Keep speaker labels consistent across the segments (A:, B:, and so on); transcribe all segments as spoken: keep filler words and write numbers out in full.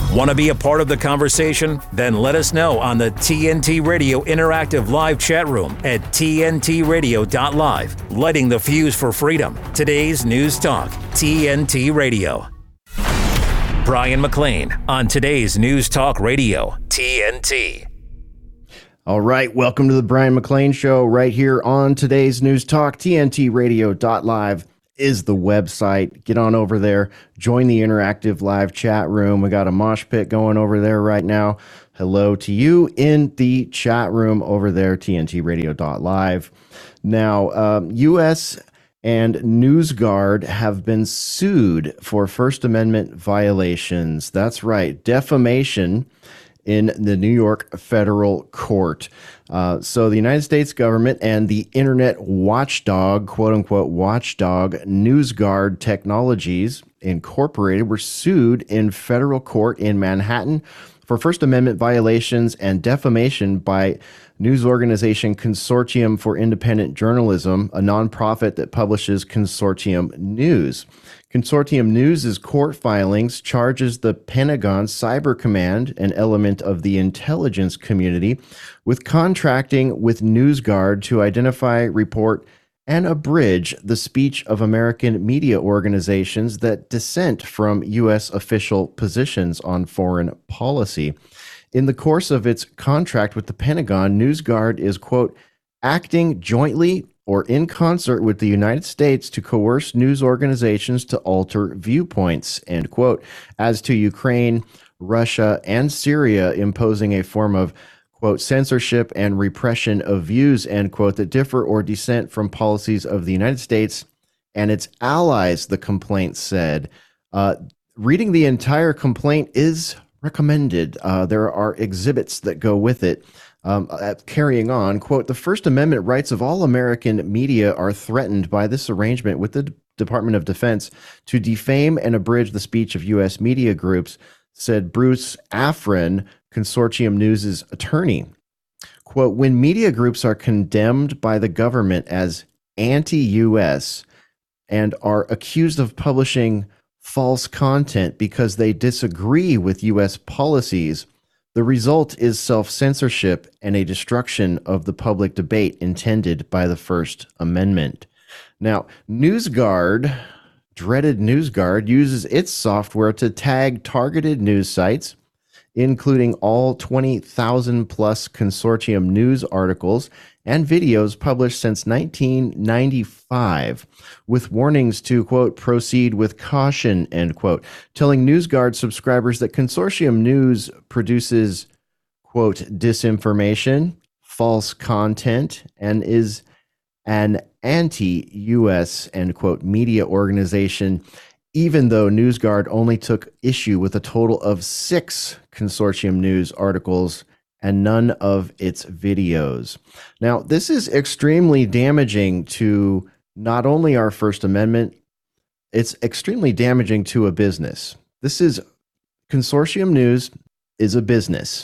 A: Want to be a part of the conversation? Then let us know on the T N T Radio Interactive Live chat room at T N T radio dot live. Lighting the fuse for freedom. Today's News Talk, T N T Radio. Brian McLean on today's News Talk Radio, T N T.
B: All right, welcome to the Brian McLean Show right here on today's News Talk. T N T radio dot live is the website. Get on over there. Join the interactive live chat room. We got a mosh pit going over there right now. Hello to you in the chat room over there, T N T radio dot live. Now, um, U S and NewsGuard have been sued for First Amendment violations. That's right, defamation in the New York federal court. Uh, so the United States government and the internet watchdog, quote unquote, watchdog NewsGuard Technologies Incorporated were sued in federal court in Manhattan for First Amendment violations and defamation by news organization Consortium for Independent Journalism, a nonprofit that publishes Consortium News. Consortium News' court filings charges the Pentagon Cyber Command, an element of the intelligence community, with contracting with NewsGuard to identify, report, and abridge the speech of American media organizations that dissent from U S official positions on foreign policy. In the course of its contract with the Pentagon, NewsGuard is, quote, acting jointly or in concert with the United States to coerce news organizations to alter viewpoints, end quote. As to Ukraine, Russia, and Syria imposing a form of, quote, censorship and repression of views, end quote, that differ or dissent from policies of the United States and its allies, the complaint said. Uh, reading the entire complaint is recommended. Uh, there are exhibits that go with it. Um, uh, carrying on, quote, the First Amendment rights of all American media are threatened by this arrangement with the D- Department of Defense to defame and abridge the speech of U S media groups, said Bruce Afrin, Consortium News' attorney. Quote, when media groups are condemned by the government as anti-U S and are accused of publishing false content because they disagree with U S policies, the result is self-censorship and a destruction of the public debate intended by the First Amendment. Now, NewsGuard, dreaded NewsGuard, uses its software to tag targeted news sites, including all twenty thousand plus Consortium News articles and videos published since nineteen ninety-five, with warnings to, quote, proceed with caution, end quote, telling NewsGuard subscribers that Consortium News produces, quote, disinformation, false content, and is an anti-U S, end quote, media organization, even though NewsGuard only took issue with a total of six Consortium News articles and none of its videos. Now, this is extremely damaging to not only our First Amendment, it's extremely damaging to a business. This is, Consortium News is a business.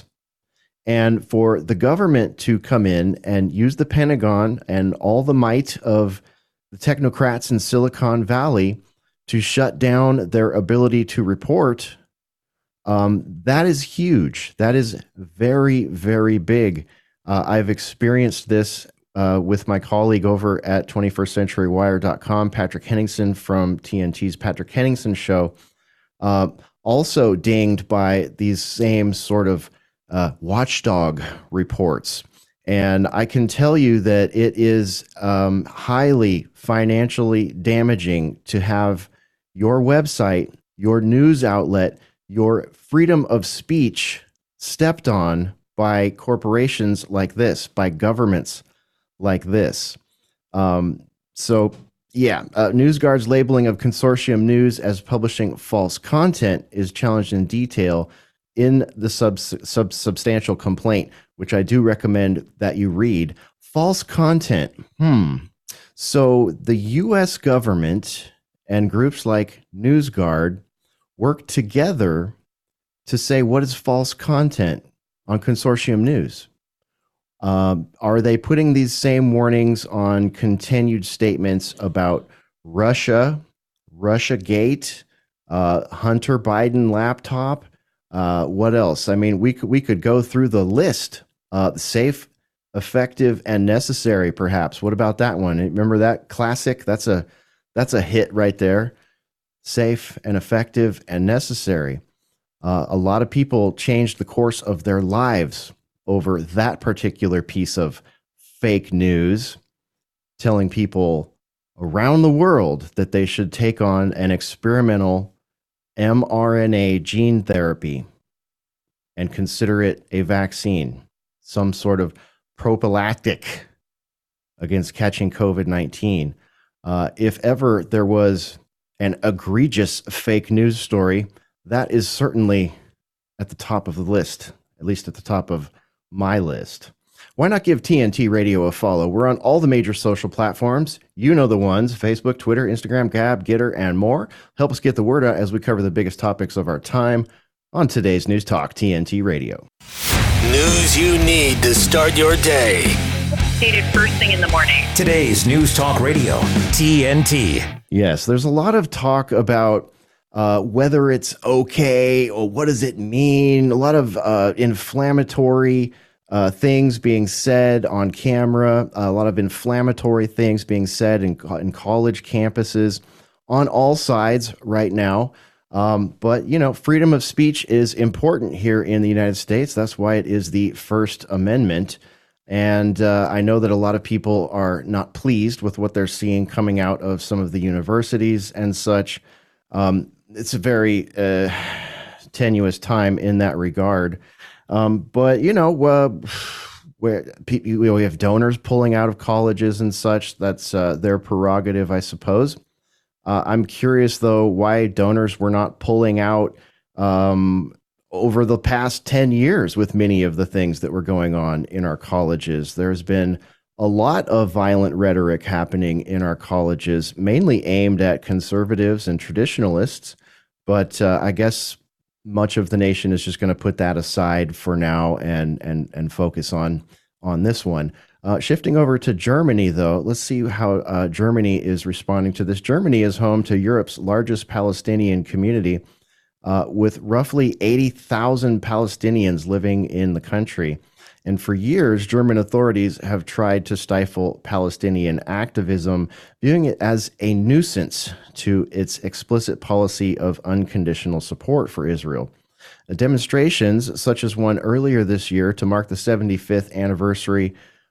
B: And for the government to come in and use the Pentagon and all the might of the technocrats in Silicon Valley to shut down their ability to report, um, that is huge. That is very, very big. Uh, I've experienced this uh, with my colleague over at twenty-first century wire dot com, Patrick Henningsen from T N T's Patrick Henningsen Show, uh, also dinged by these same sort of uh, watchdog reports. And I can tell you that it is um, highly financially damaging to have your website, your news outlet, your freedom of speech stepped on by corporations like this, by governments like this. Um, so, yeah, uh, NewsGuard's labeling of Consortium News as publishing false content is challenged in detail in the sub, sub substantial complaint, which I do recommend that you read. False content. Hmm. So the U S government and groups like NewsGuard work together to say what is false content on Consortium News. Um, are they putting these same warnings on continued statements about Russia, Russiagate, uh, Hunter Biden laptop, Uh, what else? I mean, we could we could go through the list. Uh, safe, effective, and necessary. Perhaps. What about that one? Remember that classic? That's a that's a hit right there. Safe and effective and necessary. Uh, a lot of people changed the course of their lives over that particular piece of fake news, telling people around the world that they should take on an experimental mRNA gene therapy and consider it a vaccine, some sort of prophylactic against catching COVID nineteen. Uh, if ever there was an egregious fake news story, that is certainly at the top of the list, at least at the top of my list. Why not give T N T Radio a follow? We're on all the major social platforms. You know the ones: Facebook, Twitter, Instagram, Gab, Getter, and more. Help us get the word out as we cover the biggest topics of our time on today's News Talk T N T Radio.
C: News you need to start your day.
D: Stated first thing in the morning.
A: Today's News Talk Radio, T N T.
B: Yes, there's a lot of talk about uh, whether it's okay or what does it mean. A lot of uh, inflammatory uh, things being said on camera. A lot of inflammatory things being said in, in college campuses on all sides right now. Um, but, you know, freedom of speech is important here in the United States. That's why it is the First Amendment. And uh, I know that a lot of people are not pleased with what they're seeing coming out of some of the universities and such. Um, it's a very uh, tenuous time in that regard. Um, but, you know, uh, where pe- we have donors pulling out of colleges and such. That's uh, their prerogative, I suppose. Uh, I'm curious, though, why donors were not pulling out um, over the past ten years with many of the things that were going on in our colleges. There's been a lot of violent rhetoric happening in our colleges, mainly aimed at conservatives and traditionalists. But uh, I guess much of the nation is just going to put that aside for now and and and focus on on this one. Uh, shifting over to Germany, though, let's see how uh, Germany is responding to this. Germany is home to Europe's largest Palestinian community, uh, with roughly eighty thousand Palestinians living in the country. And for years, German authorities have tried to stifle Palestinian activism, viewing it as a nuisance to its explicit policy of unconditional support for Israel. Demonstrations, such as one earlier this year to mark the seventy-fifth anniversary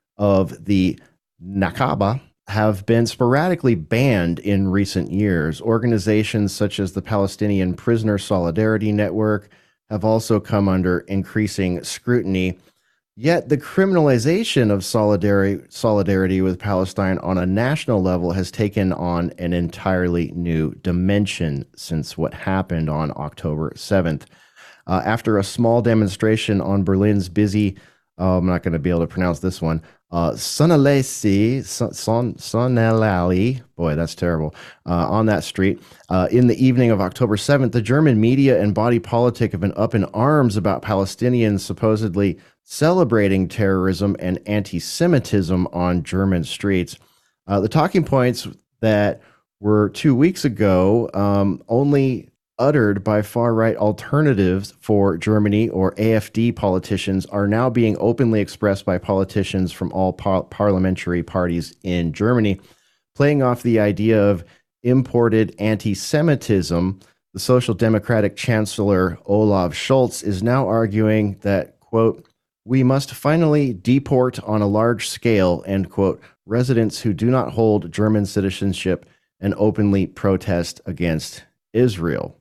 B: of the Nakba, have been sporadically banned in recent years. Organizations such as the Palestinian Prisoner Solidarity Network have also come under increasing scrutiny. Yet the criminalization of solidarity, solidarity with Palestine on a national level has taken on an entirely new dimension since what happened on October seventh. Uh, after a small demonstration on Berlin's busy, uh, I'm not going to be able to pronounce this one, uh, Sonnenallee, Son, Sonnenallee, boy, that's terrible, uh, on that street. Uh, in the evening of October seventh, the German media and body politic have been up in arms about Palestinians supposedly celebrating terrorism and anti-Semitism on German streets. Uh, the talking points that were two weeks ago um, only uttered by far-right alternatives for Germany or A F D politicians are now being openly expressed by politicians from all par- parliamentary parties in Germany. Playing off the idea of imported anti-Semitism, the Social Democratic Chancellor Olaf Scholz is now arguing that, quote, "We must finally deport on a large scale," end quote, residents who do not hold German citizenship and openly protest against Israel.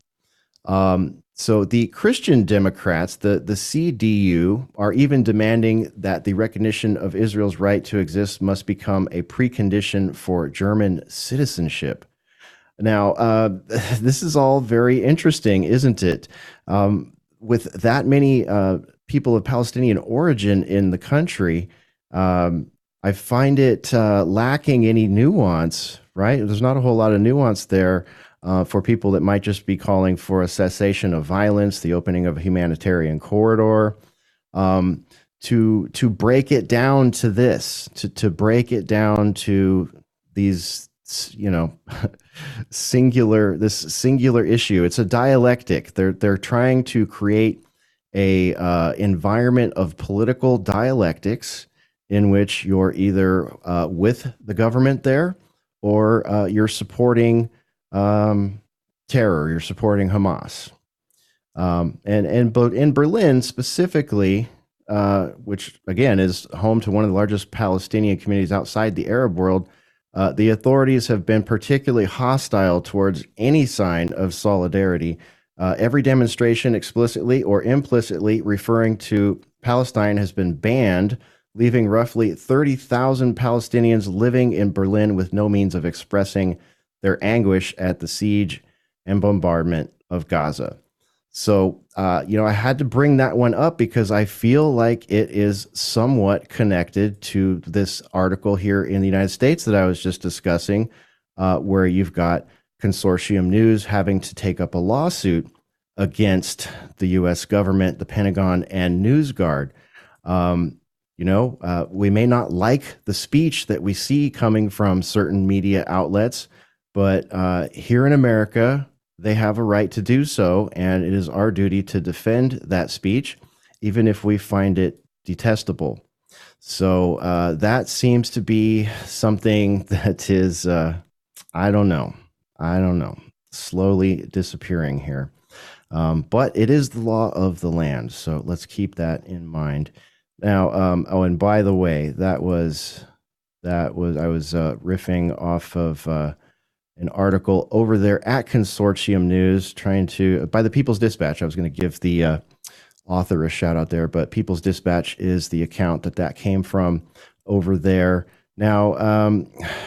B: Um, so the Christian Democrats, the, the C D U, are even demanding that the recognition of Israel's right to exist must become a precondition for German citizenship. Now, uh, this is all very interesting, isn't it? Um, with that many uh, people of Palestinian origin in the country, um, I find it uh, lacking any nuance, right? There's not a whole lot of nuance there. Uh, for people that might just be calling for a cessation of violence, the opening of a humanitarian corridor, um, to to break it down to this, to to break it down to these, you know, singular this singular issue. It's a dialectic. They're they're trying to create a uh, environment of political dialectics in which you're either uh, with the government there or uh, you're supporting um, terror. You're supporting Hamas. Um, and and but in Berlin specifically, uh, which again is home to one of the largest Palestinian communities outside the Arab world, uh, the authorities have been particularly hostile towards any sign of solidarity. Uh, every demonstration, explicitly or implicitly referring to Palestine, has been banned, leaving roughly thirty thousand Palestinians living in Berlin with no means of expressing their anguish at the siege and bombardment of Gaza. So, uh, you know, I had to bring that one up because I feel like it is somewhat connected to this article here in the United States that I was just discussing, uh, where you've got Consortium News having to take up a lawsuit against the U S government, the Pentagon, and NewsGuard. Um, you know, uh, we may not like the speech that we see coming from certain media outlets, but uh, here in America, they have a right to do so, and it is our duty to defend that speech, even if we find it detestable. So uh, that seems to be something that is, uh, I don't know, I don't know, slowly disappearing here. Um, but it is the law of the land, so let's keep that in mind. Now, um, oh, and by the way, that was that was I was uh, riffing off of uh, an article over there at Consortium News, trying to, by the People's Dispatch. I was going to give the uh, author a shout out there, but People's Dispatch is the account that that came from over there. Now, um,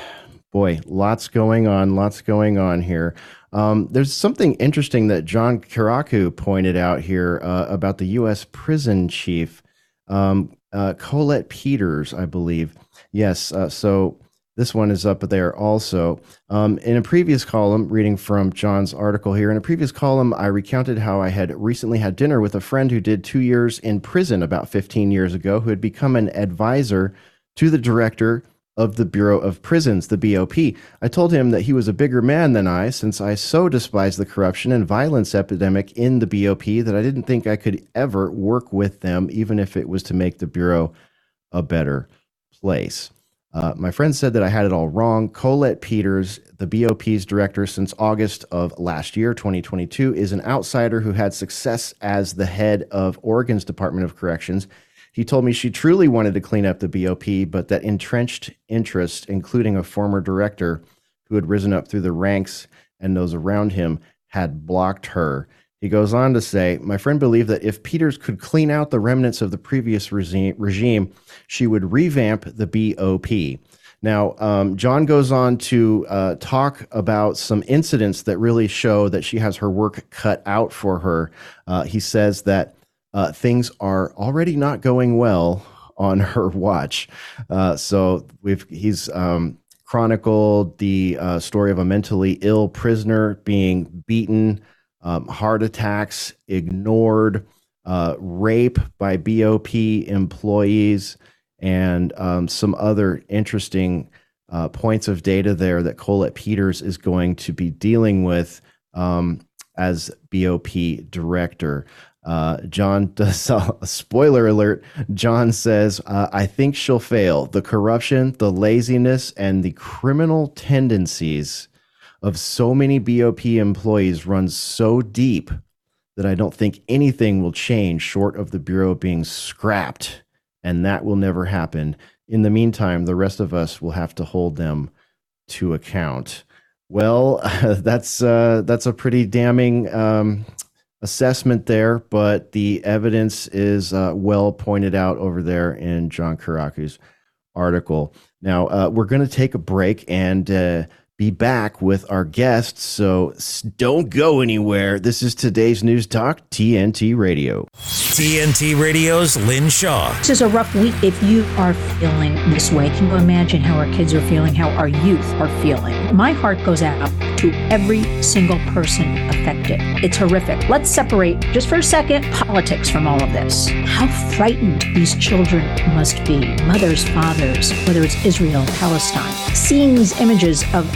B: boy, lots going on, lots going on here. Um, there's something interesting that John Kirakou pointed out here uh, about the U S prison chief, um, uh, Colette Peters, I believe. Yes, uh, so this one is up there also. Um, in a previous column, reading from John's article here, in a previous column, I recounted how I had recently had dinner with a friend who did two years in prison about fifteen years ago, who had become an advisor to the director of the Bureau of Prisons, the B O P. I told him that he was a bigger man than I, since I so despised the corruption and violence epidemic in the B O P that I didn't think I could ever work with them, even if it was to make the Bureau a better place. Uh, my friend said that I had it all wrong. Colette Peters, the B O P's director since August of last year, twenty twenty-two, is an outsider who had success as the head of Oregon's Department of Corrections. He told me she truly wanted to clean up the B O P, but that entrenched interests, including a former director who had risen up through the ranks and those around him, had blocked her. He goes on to say, my friend believed that if Peters could clean out the remnants of the previous regime, she would revamp the B O P. Now, um, John goes on to uh, talk about some incidents that really show that she has her work cut out for her. Uh, he says that uh, things are already not going well on her watch. Uh, so we've he's um, chronicled the uh, story of a mentally ill prisoner being beaten, Um, heart attacks, ignored, uh, rape by B O P employees, and um, some other interesting uh, points of data there that Colette Peters is going to be dealing with um, as B O P director. Uh, John does, uh, spoiler alert, John says, uh, I think she'll fail. The corruption, the laziness, and the criminal tendencies of so many B O P employees runs so deep that I don't think anything will change short of the Bureau being scrapped, and that will never happen. In the meantime, the rest of us will have to hold them to account. Well, that's uh, that's a pretty damning um, assessment there, but the evidence is uh, well pointed out over there in John Kirakou's article. Now, uh, we're going to take a break and uh, be back with our guests, so don't go anywhere. This is today's News Talk, T N T Radio.
A: T N T Radio's Lynn Shaw.
E: This is a rough week. If you are feeling this way, can you imagine how our kids are feeling, how our youth are feeling? My heart goes out to every single person affected. It's horrific. Let's separate, just for a second, politics from all of this. How frightened these children must be, mothers, fathers, whether it's Israel, Palestine. Seeing these images of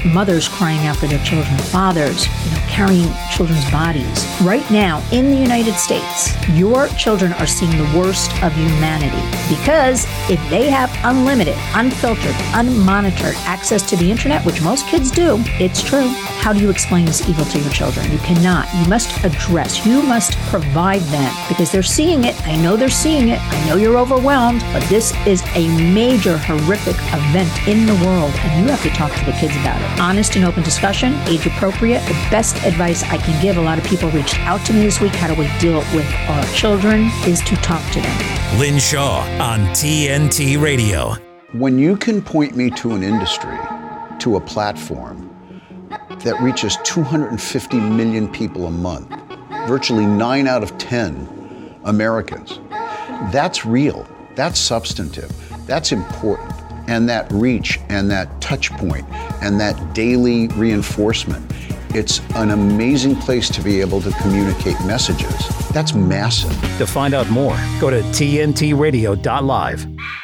E: mothers crying out for their children, fathers, you know, carrying children's bodies. Right now, in the United States, your children are seeing the worst of humanity because if they have unlimited, unfiltered, unmonitored access to the internet, which most kids do, it's true. How do you explain this evil to your children? You cannot. You must address, you must provide them because they're seeing it. I know they're seeing it. I know you're overwhelmed, but this is a major, horrific event in the world, and you have to talk to the kids about it. Honest and open discussion, age appropriate. The best advice I can give, a lot of people reached out to me this week, how do we deal with our children, is to talk to them.
A: Lynn Shaw on T N T Radio.
F: When you can point me to an industry, to a platform that reaches two hundred fifty million people a month, virtually nine out of ten Americans, that's real, that's substantive, that's important. And that reach and that touch point and that daily reinforcement, it's an amazing place to be able to communicate messages. That's massive.
A: To find out more, go to T N T radio dot live.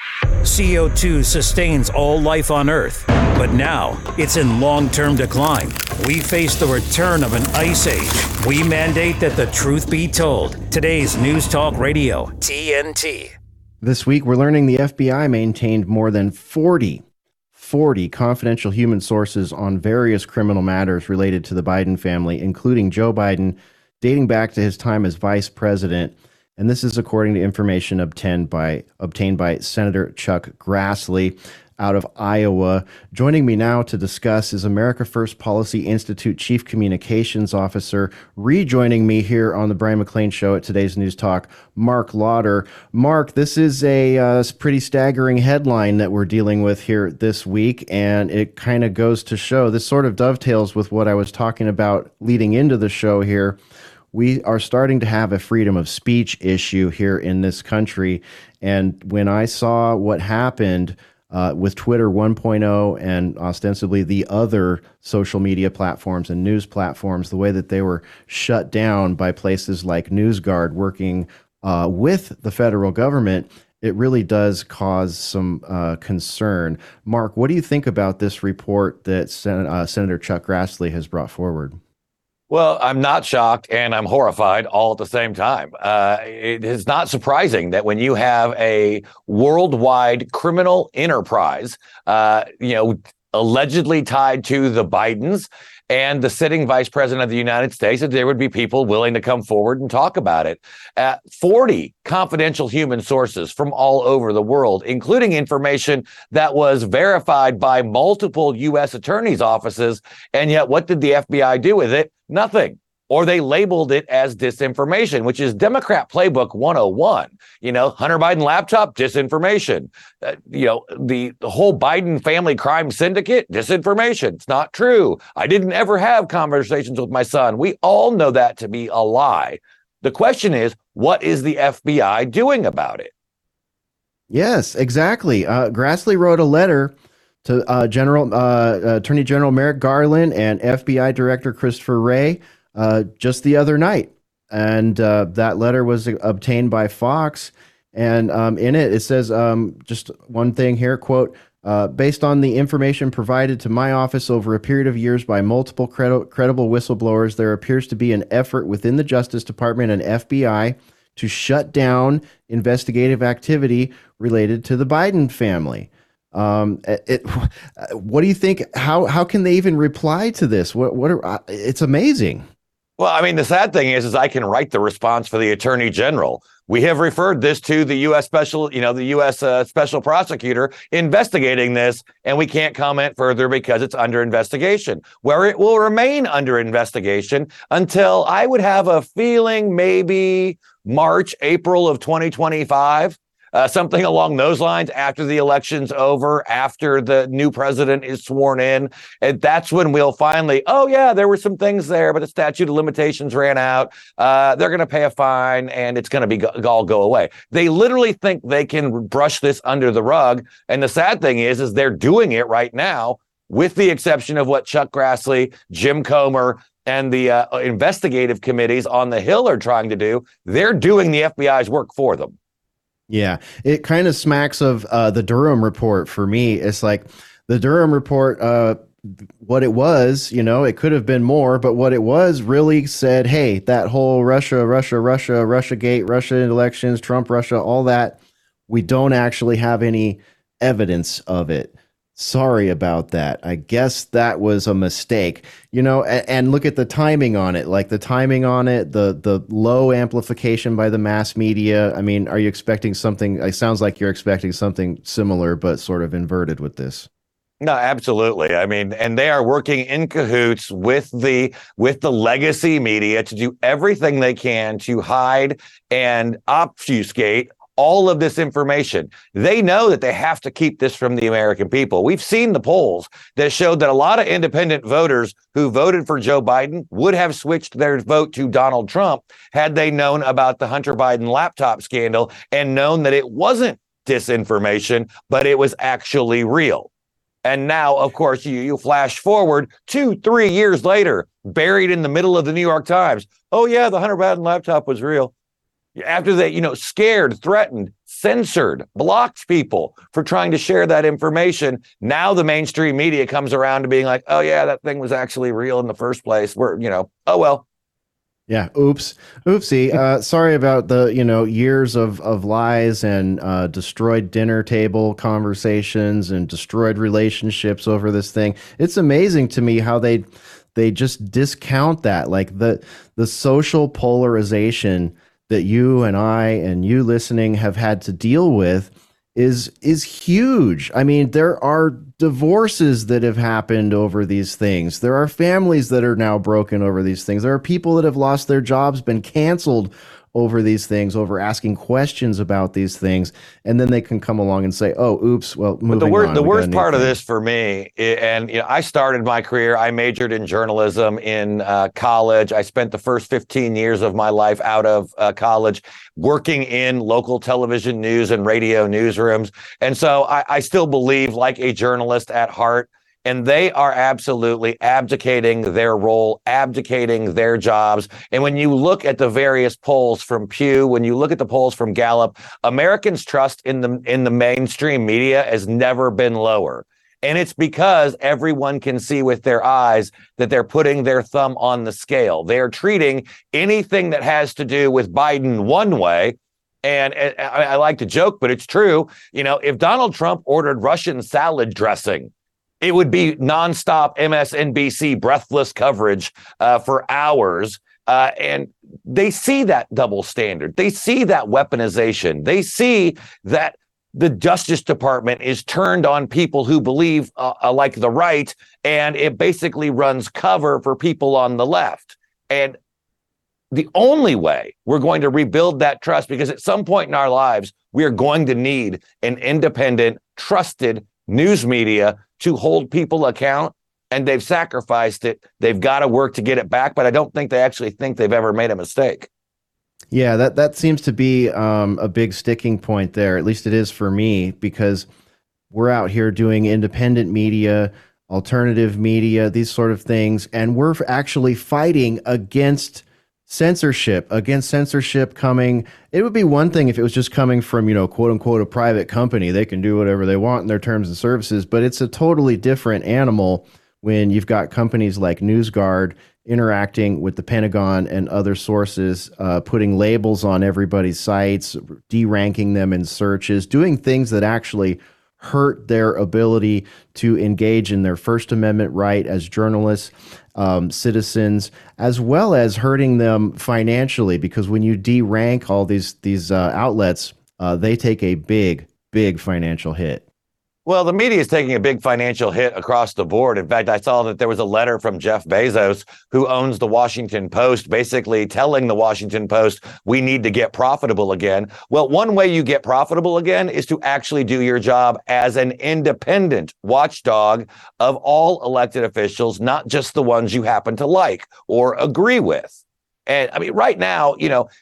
A: C O two sustains all life on Earth, but now it's in long-term decline. We face the return of an ice age. We mandate that the truth be told. Today's News Talk Radio, T N T.
B: This week, we're learning the F B I maintained more than forty, forty confidential human sources on various criminal matters related to the Biden family, including Joe Biden, dating back to his time as vice president. And this is according to information obtained by obtained by Senator Chuck Grassley out of Iowa. Joining me now to discuss is America First Policy Institute Chief Communications Officer, rejoining me here on the Brian McLean Show at today's News Talk, Mark Lauder. Mark, this is a uh, pretty staggering headline that we're dealing with here this week, and it kind of goes to show, this sort of dovetails with what I was talking about leading into the show here. We are starting to have a freedom of speech issue here in this country, and when I saw what happened Uh, with Twitter one point oh and ostensibly the other social media platforms and news platforms, the way that they were shut down by places like NewsGuard working uh, with the federal government, it really does cause some uh, concern. Mark, what do you think about this report that Sen- uh, Senator Chuck Grassley has brought forward?
G: Well, I'm not shocked and I'm horrified all at the same time. Uh, it is not surprising that when you have a worldwide criminal enterprise, uh, you know, allegedly tied to the Bidens and the sitting vice president of the United States, that there would be people willing to come forward and talk about it. Uh, forty confidential human sources from all over the world, including information that was verified by multiple U S attorneys' offices. And yet, what did the F B I do with it? Nothing. Or they labeled it as disinformation, which is Democrat playbook one oh one. You know, Hunter Biden laptop, disinformation. Uh, you know, the, the whole Biden family crime syndicate, disinformation. It's not true. I didn't ever have conversations with my son. We all know that to be a lie. The question is, what is the F B I doing about it?
B: Yes, exactly. Uh, Grassley wrote a letter to uh, General uh, Attorney General Merrick Garland and F B I Director Christopher Wray Uh, just the other night. And uh, that letter was obtained by Fox. And um, in it, it says um, just one thing here, quote, uh, based on the information provided to my office over a period of years by multiple credi- credible whistleblowers, there appears to be an effort within the Justice Department and F B I to shut down investigative activity related to the Biden family. Um, it, it, what do you think? How how can they even reply to this? What what are, it's amazing.
G: Well, I mean, the sad thing is, is I can write the response for the attorney general. We have referred this to the U S special, you know, the U S uh, special prosecutor investigating this, and we can't comment further because it's under investigation, where it will remain under investigation until I would have a feeling maybe March, April of twenty twenty-five. Uh, something along those lines, after the election's over, after the new president is sworn in. And that's when we'll finally, oh, yeah, there were some things there, but the statute of limitations ran out. Uh, they're going to pay a fine and it's going to be go- all go away. They literally think they can brush this under the rug. And the sad thing is, is they're doing it right now, with the exception of what Chuck Grassley, Jim Comer, and the uh, investigative committees on the Hill are trying to do. They're doing the F B I's work for them.
B: Yeah, it kind of smacks of uh, the Durham report for me. It's like the Durham report uh, what it was, you know, it could have been more, but what it was really said, hey, that whole Russia, Russia, Russia, Russia gate, Russia elections, Trump, Russia, all that, we don't actually have any evidence of it. Sorry about that. I guess that was a mistake, you know, and, and look at the timing on it, like the timing on it, the the low amplification by the mass media. I mean, are you expecting something? It sounds like you're expecting something similar, but sort of inverted with this.
G: No, absolutely. I mean, and they are working in cahoots with the with the legacy media to do everything they can to hide and obfuscate all of this information. They know that they have to keep this from the American people. We've seen the polls that showed that a lot of independent voters who voted for Joe Biden would have switched their vote to Donald Trump had they known about the Hunter Biden laptop scandal and known that it wasn't disinformation, but it was actually real. And now, of course, you, you flash forward two, three years later, buried in the middle of the New York Times. Oh, yeah, the Hunter Biden laptop was real. After they, you know, scared, threatened, censored, blocked people for trying to share that information. Now the mainstream media comes around to being like, oh, yeah, that thing was actually real in the first place. We're, you know, oh, well.
B: Yeah. Oops. Oopsie. Uh, sorry about the, you know, years of, of lies and uh, destroyed dinner table conversations and destroyed relationships over this thing. It's amazing to me how they they just discount that, like the the social polarization that you and I and you listening have had to deal with is is huge. I mean, there are divorces that have happened over these things. There are families that are now broken over these things. There are people that have lost their jobs, been canceled over these things, over asking questions about these things, and then they can come along and say, "Oh, oops." Well, moving
G: but the, wor-
B: on,
G: the worst part
B: thing.
G: of this for me, and you know, I started my career. I majored in journalism in uh, college. I spent the first fifteen years of my life out of uh, college working in local television news and radio newsrooms, and so I, I still believe, like a journalist at heart. And they are absolutely abdicating their role, abdicating their jobs. And when you look at the various polls from Pew, when you look at the polls from Gallup, Americans' trust in the in the mainstream media has never been lower. And it's because everyone can see with their eyes that they're putting their thumb on the scale. They're treating anything that has to do with Biden one way. And I, I like to joke, but it's true. You know, if Donald Trump ordered Russian salad dressing, it would be nonstop M S N B C breathless coverage uh, for hours. Uh, and they see that double standard. They see that weaponization. They see that the Justice Department is turned on people who believe uh, uh, like the right, and it basically runs cover for people on the left. And the only way we're going to rebuild that trust, because at some point in our lives, we are going to need an independent, trusted news media to hold people account, and they've sacrificed it. They've got to work to get it back, but I don't think they actually think they've ever made a mistake.
B: Yeah, that, that seems to be um, a big sticking point there. At least it is for me, because we're out here doing independent media, alternative media, these sort of things, and we're actually fighting against censorship, against censorship coming. It would be one thing if it was just coming from, you know, quote unquote, a private company. They can do whatever they want in their terms and services, but it's a totally different animal when you've got companies like NewsGuard interacting with the Pentagon and other sources, uh, putting labels on everybody's sites, de-ranking them in searches, doing things that actually hurt their ability to engage in their First Amendment right as journalists, um, citizens, as well as hurting them financially, because when you de-rank all these these uh, outlets, uh, they take a big, big financial hit.
G: Well, the media is taking a big financial hit across the board. In fact, I saw that there was a letter from Jeff Bezos, who owns the Washington Post, basically telling the Washington Post, we need to get profitable again. Well, one way you get profitable again is to actually do your job as an independent watchdog of all elected officials, not just the ones you happen to like or agree with. And I mean, right now, you know,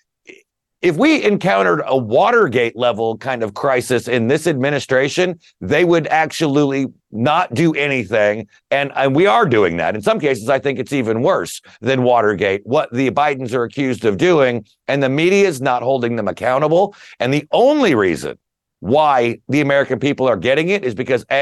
G: if we encountered a Watergate level kind of crisis in this administration, they would actually not do anything. And, and we are doing that. In some cases, I think it's even worse than Watergate, what the Bidens are accused of doing. And the media is not holding them accountable. And the only reason why the American people are getting it is because, A,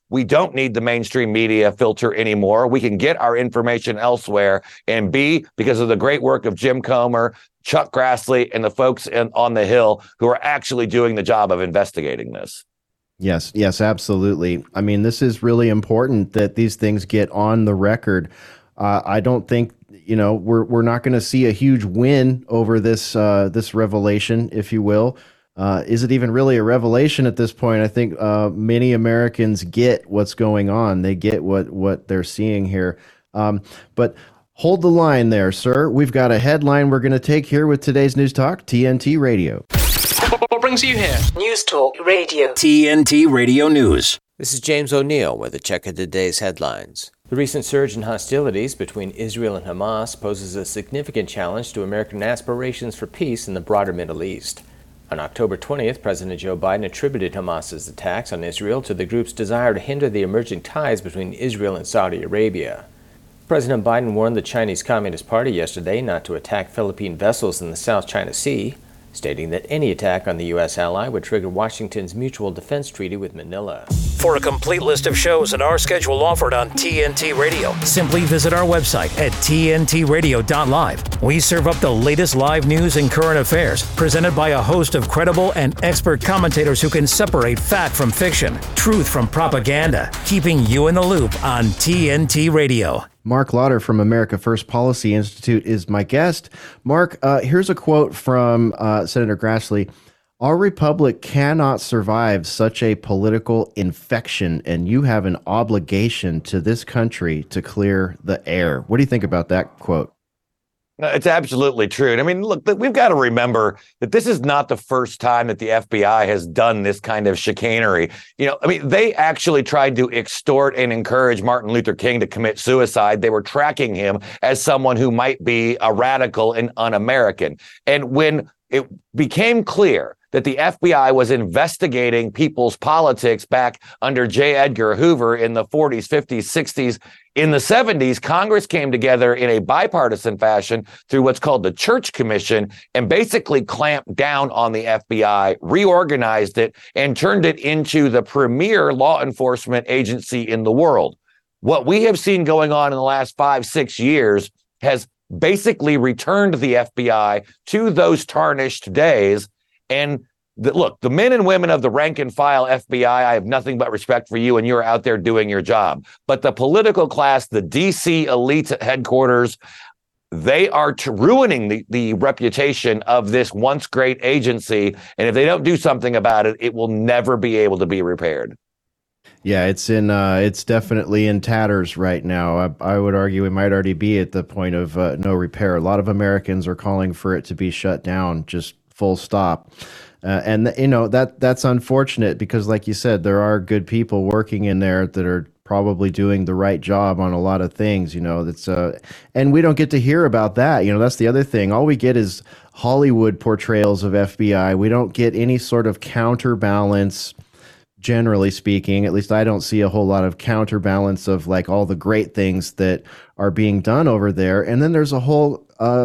G: we don't need the mainstream media filter anymore. We can get our information elsewhere. And B, because of the great work of Jim Comer, Chuck Grassley, and the folks in, on the Hill who are actually doing the job of investigating this.
B: Yes, yes, absolutely. I mean, this is really important that these things get on the record. Uh, I don't think, you know, we're we're not going to see a huge win over this uh, this revelation, if you will. Uh, is it even really a revelation at this point? I think uh, many Americans get what's going on. They get what what they're seeing here. Um, but hold the line there, sir. We've got a headline we're going to take here with today's News Talk, T N T Radio.
H: What brings you here?
C: News Talk Radio.
A: T N T Radio News.
I: This is James O'Neill with a check of today's headlines. The recent surge in hostilities between Israel and Hamas poses a significant challenge to American aspirations for peace in the broader Middle East. On October twentieth, President Joe Biden attributed Hamas's attacks on Israel to the group's desire to hinder the emerging ties between Israel and Saudi Arabia. President Biden warned the Chinese Communist Party yesterday not to attack Philippine vessels in the South China Sea, stating that any attack on the U S ally would trigger Washington's mutual defense treaty with Manila.
A: For a complete list of shows and our schedule offered on T N T Radio, simply visit our website at T N T radio dot live. We serve up the latest live news and current affairs, presented by a host of credible and expert commentators who can separate fact from fiction, truth from propaganda, keeping you in the loop on T N T Radio.
B: Mark Lauder from America First Policy Institute is my guest. Mark, uh, here's a quote from uh, Senator Grassley. Our republic cannot survive such a political infection, and you have an obligation to this country to clear the air. What do you think about that quote?
G: It's absolutely true. And I mean, look, we've got to remember that this is not the first time that the F B I has done this kind of chicanery. You know, I mean, they actually tried to extort and encourage Martin Luther King to commit suicide. They were tracking him as someone who might be a radical and un-American. And when it became clear that the F B I was investigating people's politics back under J. Edgar Hoover in the forties, fifties, sixties, in the seventies, Congress came together in a bipartisan fashion through what's called the Church Commission and basically clamped down on the F B I, reorganized it, and turned it into the premier law enforcement agency in the world. What we have seen going on in the last five, six years has basically returned the F B I to those tarnished days. And the, look, the men and women of the rank and file F B I, I have nothing but respect for you, and you're out there doing your job. But the political class, the D C elite at headquarters, they are t- ruining the, the reputation of this once great agency. And if they don't do something about it, it will never be able to be repaired.
B: Yeah, it's in. Uh, it's definitely in tatters right now. I, I would argue it might already be at the point of uh, no repair. A lot of Americans are calling for it to be shut down, just full stop. Uh, and you know that that's unfortunate because, like you said, there are good people working in there that are probably doing the right job on a lot of things. You know, that's uh, and we don't get to hear about that. You know, that's the other thing. All we get is Hollywood portrayals of F B I. We don't get any sort of counterbalance. Generally speaking, at least I don't see a whole lot of counterbalance of like all the great things that are being done over there. And then there's a whole uh,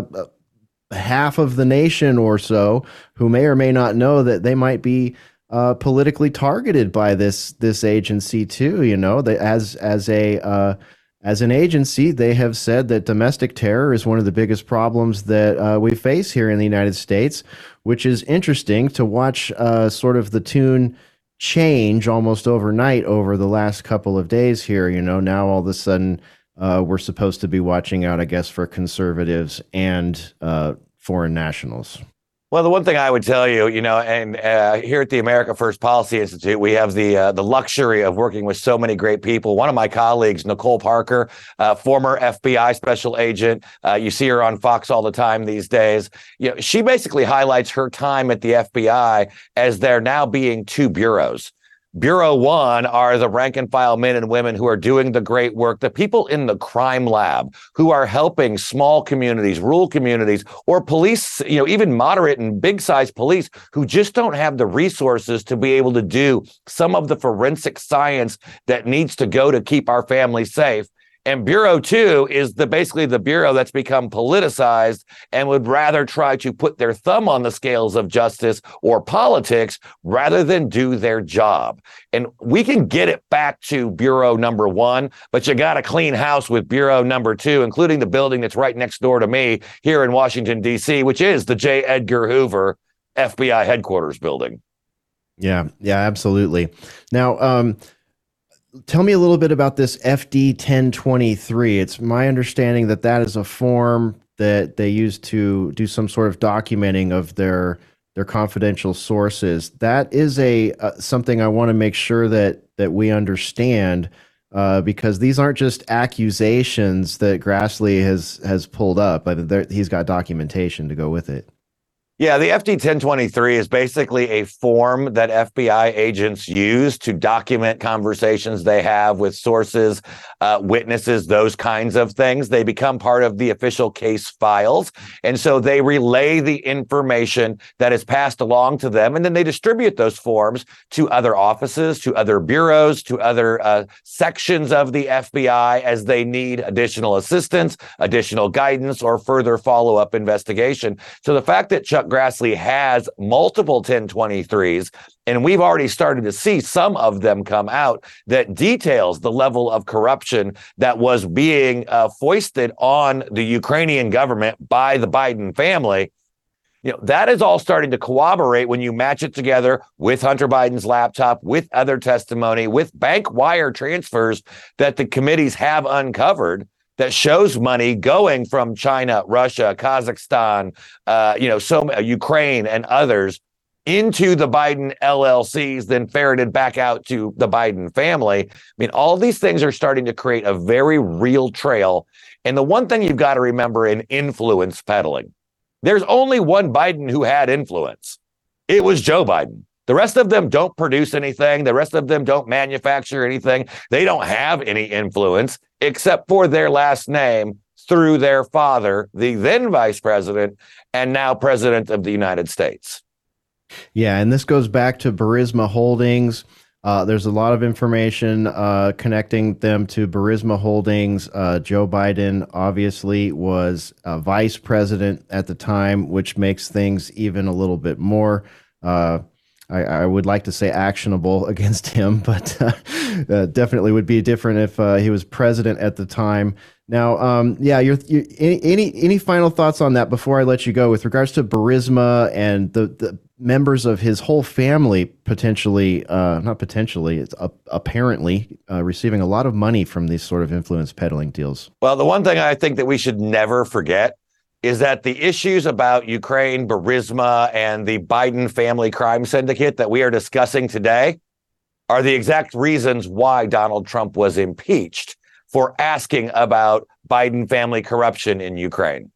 B: half of the nation or so who may or may not know that they might be uh, politically targeted by this this agency too. You know, they, as as a uh, as an agency, they have said that domestic terror is one of the biggest problems that uh, we face here in the United States, which is interesting to watch. Uh, sort of the tune change almost overnight over the last couple of days here. You know, now all of a sudden uh, we're supposed to be watching out, I guess, for conservatives and uh, foreign nationals.
G: Well, the one thing I would tell you, you know, and uh, here at the America First Policy Institute, we have the uh, the luxury of working with so many great people. One of my colleagues, Nicole Parker, uh, former F B I special agent, uh, you see her on Fox all the time these days. You know, she basically highlights her time at the F B I as there now being two bureaus. Bureau one are the rank and file men and women who are doing the great work, the people in the crime lab who are helping small communities, rural communities, or police, you know, even moderate and big size police who just don't have the resources to be able to do some of the forensic science that needs to go to keep our families safe. And Bureau two is the basically the bureau that's become politicized and would rather try to put their thumb on the scales of justice or politics rather than do their job. And we can get it back to Bureau number one, but you got to clean house with Bureau number two, including the building that's right next door to me here in Washington, D C, which is the J. Edgar Hoover F B I headquarters building.
B: Yeah, yeah, absolutely. Now, um, tell me a little bit about this F D ten twenty-three. It's my understanding that that is a form that they use to do some sort of documenting of their their confidential sources. That is a uh, something I want to make sure that that we understand, uh, because these aren't just accusations that Grassley has has pulled up. I mean, he's got documentation to go with it.
G: Yeah, the F D ten twenty-three is basically a form that F B I agents use to document conversations they have with sources, uh, witnesses, those kinds of things. They become part of the official case files. And so they relay the information that is passed along to them. And then they distribute those forms to other offices, to other bureaus, to other uh, sections of the F B I as they need additional assistance, additional guidance, or further follow-up investigation. So the fact that Chuck Grassley has multiple ten twenty-threes, and we've already started to see some of them come out that details the level of corruption that was being uh, foisted on the Ukrainian government by the Biden family. You know, that is all starting to corroborate when you match it together with Hunter Biden's laptop, with other testimony, with bank wire transfers that the committees have uncovered that shows money going from China, Russia, Kazakhstan, uh, you know, so uh, Ukraine and others into the Biden L L Cs, then ferreted back out to the Biden family. I mean, all these things are starting to create a very real trail. And the one thing you've got to remember in influence peddling, there's only one Biden who had influence. It was Joe Biden. The rest of them don't produce anything. The rest of them don't manufacture anything. They don't have any influence except for their last name through their father, the then vice president and now president of the United States.
B: Yeah, and this goes back to Burisma Holdings. Uh, there's a lot of information uh, connecting them to Burisma Holdings. Uh, Joe Biden obviously was uh, vice president at the time, which makes things even a little bit more uh, I, I would like to say actionable against him, but uh, uh, definitely would be different if uh, he was president at the time. Now, um, yeah, you're, you, any any final thoughts on that before I let you go with regards to Burisma and the, the members of his whole family potentially, uh, not potentially, it's uh, apparently uh, receiving a lot of money from these sort of influence peddling deals?
G: Well, the one thing I think that we should never forget is that the issues about Ukraine, Burisma, and the Biden family crime syndicate that we are discussing today are the exact reasons why Donald Trump was impeached for asking about Biden family corruption in Ukraine.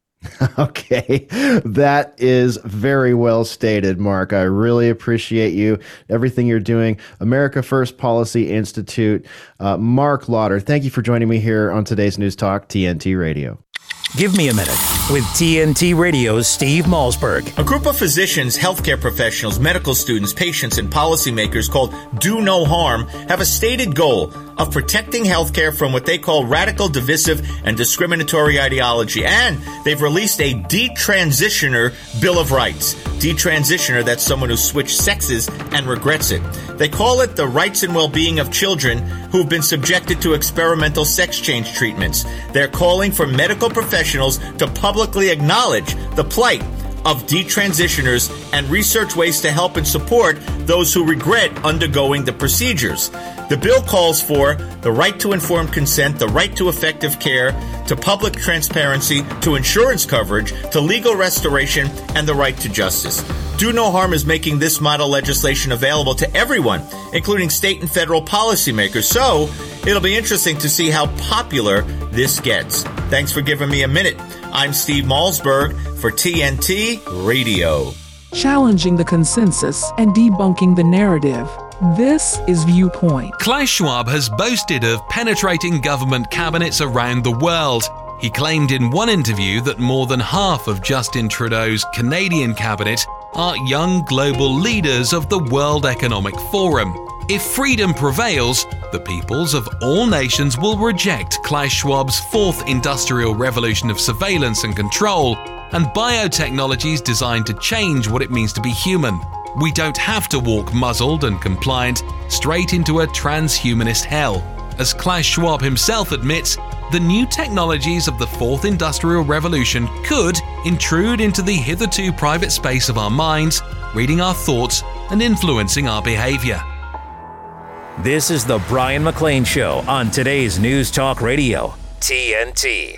B: Okay, that is very well stated, Mark. I really appreciate you, everything you're doing. America First Policy Institute. Uh, Mark Lauder, thank you for joining me here on today's News Talk, T N T Radio.
A: Give me a minute with T N T Radio's Steve Malzberg.
J: A group of physicians, healthcare professionals, medical students, patients, and policymakers called Do No Harm have a stated goal of protecting healthcare from what they call radical, divisive, and discriminatory ideology. And they've released a detransitioner Bill of Rights. Detransitioner, that's someone who switched sexes and regrets it. They call it the rights and well-being of children who've been subjected to experimental sex change treatments. They're calling for medical professionals to publicly acknowledge the plight of detransitioners and research ways to help and support those who regret undergoing the procedures. The bill calls for the right to informed consent, the right to effective care, to public transparency, to insurance coverage, to legal restoration, and the right to justice. Do No Harm is making this model legislation available to everyone, including state and federal policymakers. So it'll be interesting to see how popular this gets. Thanks for giving me a minute. I'm Steve Malzberg for T N T Radio.
K: Challenging the consensus and debunking the narrative. This is Viewpoint.
L: Klaus Schwab has boasted of penetrating government cabinets around the world. He claimed in one interview that more than half of Justin Trudeau's Canadian cabinet are young global leaders of the World Economic Forum. If freedom prevails, the peoples of all nations will reject Klaus Schwab's fourth industrial revolution of surveillance and control and biotechnologies designed to change what it means to be human. We don't have to walk muzzled and compliant straight into a transhumanist hell. As Klaus Schwab himself admits, the new technologies of the fourth industrial revolution could intrude into the hitherto private space of our minds, reading our thoughts and influencing our behavior.
A: This is the Brian McLean Show on today's News Talk Radio, T N T.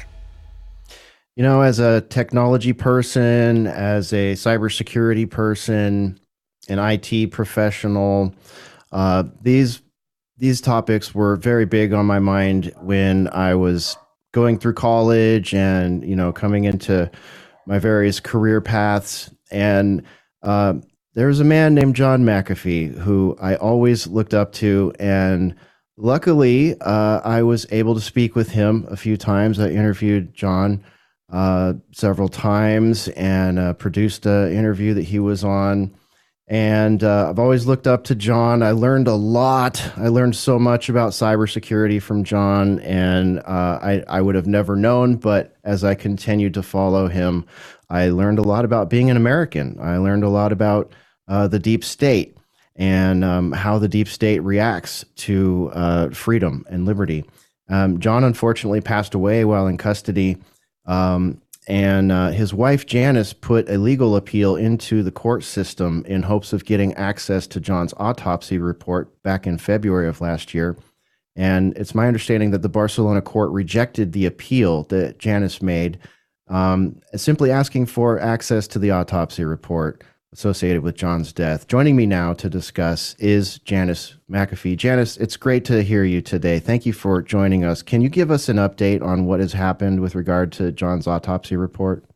B: You know, as a technology person, as a cybersecurity person, an I T professional, uh, these these topics were very big on my mind when I was going through college and, you know, coming into my various career paths. And uh, there was a man named John McAfee who I always looked up to. And luckily, uh, I was able to speak with him a few times. I interviewed John uh, several times and uh, produced an interview that he was on. And uh, I've always looked up to John. I learned a lot. I learned so much about cybersecurity from John, and uh, I, I would have never known. But as I continued to follow him, I learned a lot about being an American. I learned a lot about uh, the deep state and um, how the deep state reacts to uh, freedom and liberty. Um, John unfortunately passed away while in custody. Um, And uh, his wife, Janice, put a legal appeal into the court system in hopes of getting access to John's autopsy report back in February of last year. And it's my understanding that the Barcelona court rejected the appeal that Janice made, um, simply asking for access to the autopsy report associated with John's death. Joining me now to discuss is Janice McAfee. Janice, it's great to hear you today. Thank you for joining us. Can you give us an update on what has happened with regard to John's autopsy report?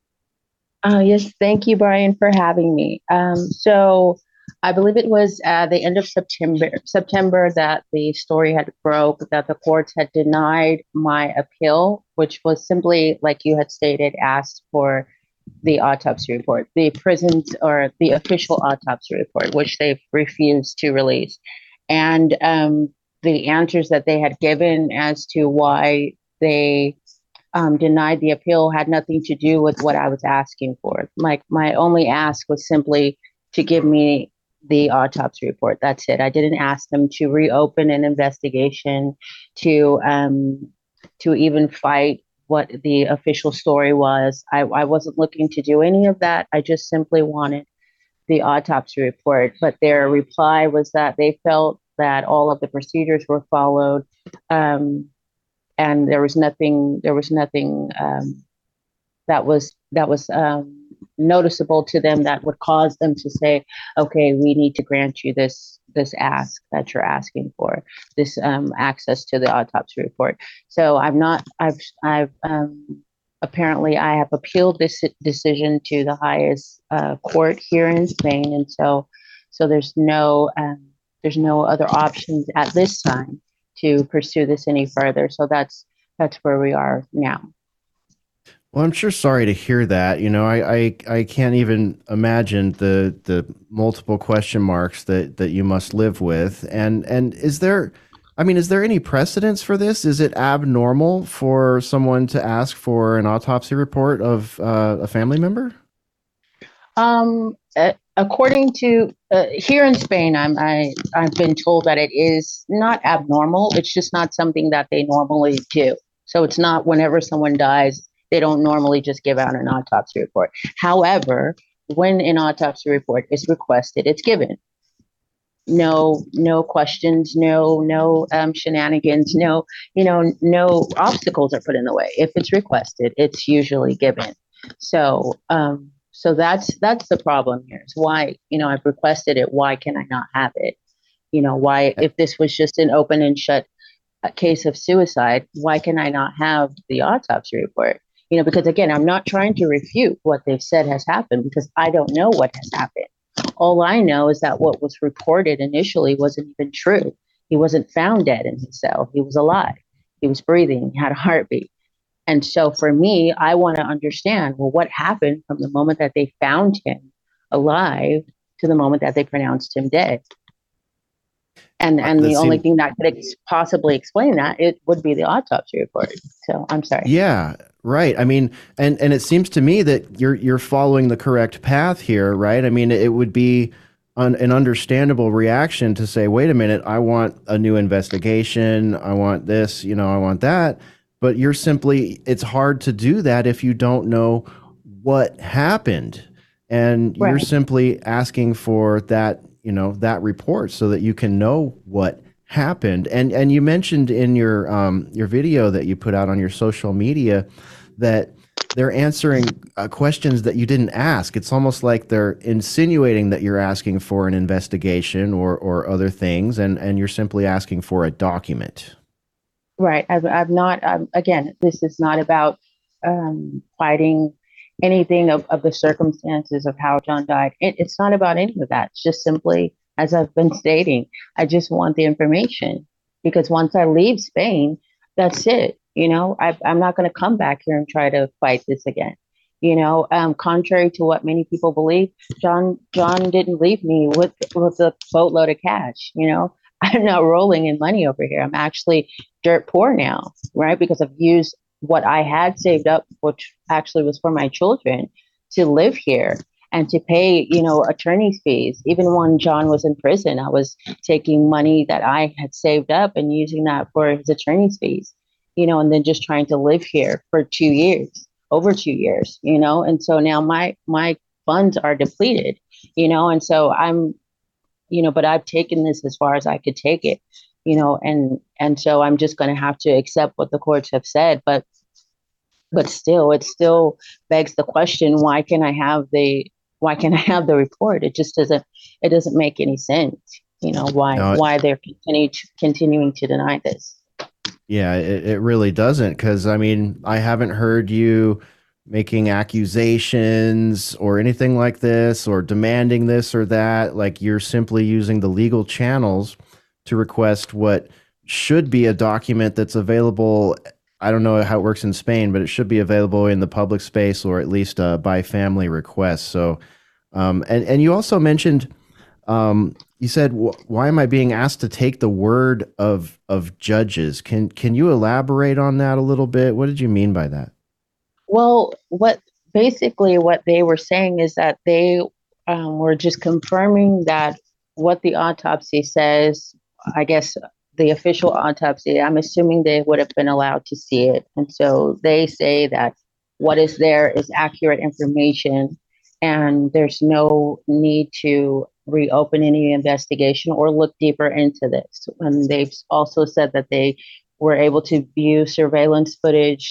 M: Uh, yes, thank you, Brian, for having me. Um, so I believe it was uh, the end of September, September that the story had broke, that the courts had denied my appeal, which was simply, like you had stated, asked for the autopsy report, the prison's or the official autopsy report, which they've refused to release. And um, the answers that they had given as to why they um, denied the appeal had nothing to do with what I was asking for. Like, my only ask was simply to give me the autopsy report. That's it. I didn't ask them to reopen an investigation, to um, to even fight what the official story was. I, I wasn't looking to do any of that. I just simply wanted the autopsy report. But their reply was that they felt that all of the procedures were followed, um, and there was nothing. There was nothing um, that was that was um, noticeable to them that would cause them to say, "Okay, we need to grant you this this ask that you're asking for, this um, access to the autopsy report." So I'm not. I've I've um, apparently I have appealed this decision to the highest uh, court here in Spain, and so so there's no um, there's no other options at this time to pursue this any further. So that's that's where we are now.
B: Well, I'm sure sorry to hear that. You know, I, I, I can't even imagine the the multiple question marks that, that you must live with. And and is there, I mean, is there any precedence for this? Is it abnormal for someone to ask for an autopsy report of uh, a family member?
M: Um, uh, according to uh, here in Spain, I'm I I've been told that it is not abnormal. It's just not something that they normally do. So it's not whenever someone dies, they don't normally just give out an autopsy report. However, when an autopsy report is requested, it's given. No, no questions, no, no um, shenanigans, no, you know, no obstacles are put in the way. If it's requested, it's usually given. So, um, so that's that's the problem here. Is why, you know, I've requested it. Why can I not have it? You know, why, if this was just an open and shut case of suicide, why can I not have the autopsy report? You know, because again, I'm not trying to refute what they've said has happened because I don't know what has happened. All I know is that what was reported initially wasn't even true. He wasn't found dead in his cell. He was alive. He was breathing. He had a heartbeat. And so for me, I want to understand, well, what happened from the moment that they found him alive to the moment that they pronounced him dead? And and
B: Uh, that
M: the only
B: seem-
M: thing that could ex- possibly explain that it would be the autopsy report. So I'm sorry.
B: Yeah, right. I mean, and and it seems to me that you're you're following the correct path here, right? I mean, it would be an, an understandable reaction to say, wait a minute, I want a new investigation, I want this, you know, I want that. But you're simply, it's hard to do that if you don't know what happened. And you're
M: Right.
B: simply asking for that, you know, that report so that you can know what happened. And and you mentioned in your um, your video that you put out on your social media that they're answering uh, questions that you didn't ask. It's almost like they're insinuating that you're asking for an investigation or or other things, and and you're simply asking for a document.
M: Right. I've, I've not, um, again, this is not about um, fighting anything of, of the circumstances of how John died. It, it's not about any of that. It's just simply, as I've been stating, I just want the information, because once I leave Spain, that's it. You know, I, I'm not going to come back here and try to fight this again. You know, um, contrary to what many people believe, John John didn't leave me with with a boatload of cash. You know, I'm not rolling in money over here. I'm actually dirt poor now, right? Because I've used what I had saved up, which actually was for my children, to live here and to pay, you know, attorney's fees. Even when John was in prison, I was taking money that I had saved up and using that for his attorney's fees, you know, and then just trying to live here for two years, over two years, you know. And so now my my funds are depleted, you know, and so I'm, you know, but I've taken this as far as I could take it, you know, and and so I'm just going to have to accept what the courts have said. But but still, it still begs the question: why can I have the why can I have the report? It just doesn't it doesn't make any sense, you know, why
B: No, it-
M: why they're continue to, continuing to deny this.
B: Yeah, it, it really doesn't, because I mean, I haven't heard you making accusations or anything like this or demanding this or that. Like, you're simply using the legal channels to request what should be a document that's available. I don't know how it works in Spain, but it should be available in the public space, or at least uh, by family request. So, um, and, and you also mentioned, um, you said, why am I being asked to take the word of of judges? Can can you elaborate on that a little bit? What did you mean by that?
M: Well, what basically what they were saying is that they um, were just confirming that what the autopsy says. I guess the official autopsy, I'm assuming they would have been allowed to see it. And so they say that what is there is accurate information, and there's no need to reopen any investigation or look deeper into this. And they've also said that they were able to view surveillance footage,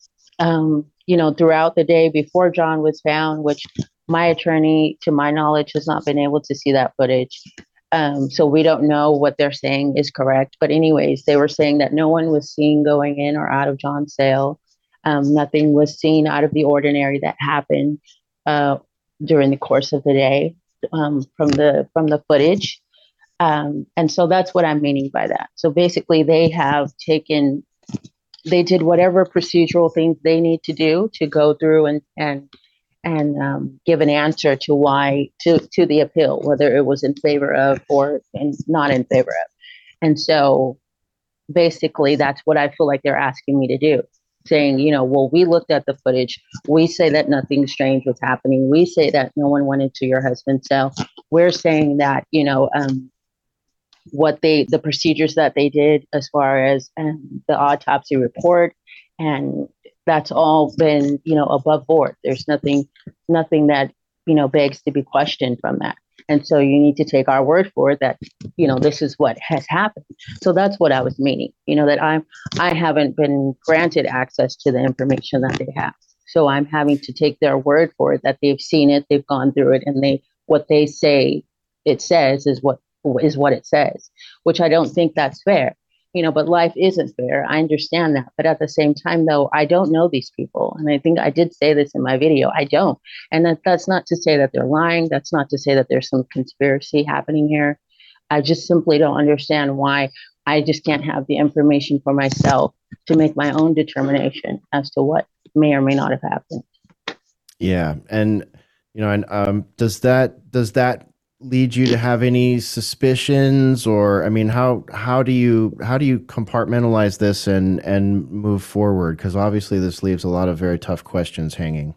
M: um, you know, throughout the day before John was found, which my attorney, to my knowledge, has not been able to see that footage. Um, so we don't know what they're saying is correct. But anyways, they were saying that no one was seen going in or out of John's cell. Um, nothing was seen out of the ordinary that happened uh, during the course of the day um, from the from the footage. Um, and so that's what I'm meaning by that. So basically, they have taken, they did whatever procedural things they need to do to go through and and and um, give an answer to why to to the appeal, whether it was in favor of or in, not in favor of. And so basically, that's what I feel like they're asking me to do, saying, you know, well, we looked at the footage. We say that nothing strange was happening. We say that no one went into your husband's cell. We're saying that, you know, um, what they, the procedures that they did as far as um, the autopsy report, and that's all been, you know, above board. There's nothing, nothing that, you know, begs to be questioned from that. And so you need to take our word for it that, you know, this is what has happened. So that's what I was meaning, you know, that I'm, I haven't been granted access to the information that they have. So I'm having to take their word for it that they've seen it, they've gone through it, and they, what they say it says is what is what it says, which I don't think that's fair, you know, but life isn't fair. I understand that. But at the same time, though, I don't know these people. And I think I did say this in my video. I don't. And that, that's not to say that they're lying. That's not to say that there's some conspiracy happening here. I just simply don't understand why I just can't have the information for myself to make my own determination as to what may or may not have happened.
B: Yeah. And, you know, and um, does that, does that lead you to have any suspicions, or I mean, how how do you how do you compartmentalize this and and move forward? Because obviously, this leaves a lot of very tough questions hanging.